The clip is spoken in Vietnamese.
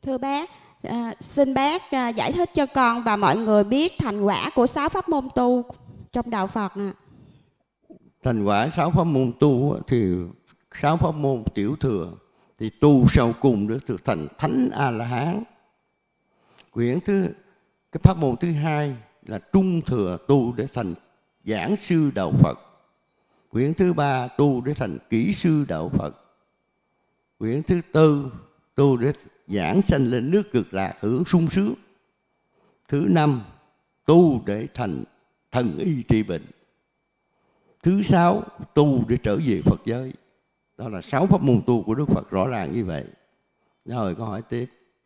Thưa bác, xin bác giải thích cho con và mọi người biết thành quả của 6 pháp môn tu trong đạo Phật. Thành quả 6 pháp môn tu thì 6 pháp môn tiểu thừa thì tu sau cùng để thực thành thánh A-la-hán. Cái pháp môn thứ hai là trung thừa, tu để thành giảng sư đạo Phật. Quyển thứ ba tu để thành kỹ sư đạo Phật. Quyển thứ tư tu để giảng sanh lên nước Cực Lạc hưởng sung sướng. Thứ năm tu để thành thần y trị bệnh. Thứ sáu tu để trở về Phật giới. Đó là 6 pháp môn tu của Đức Phật, rõ ràng như vậy. Rồi câu hỏi tiếp.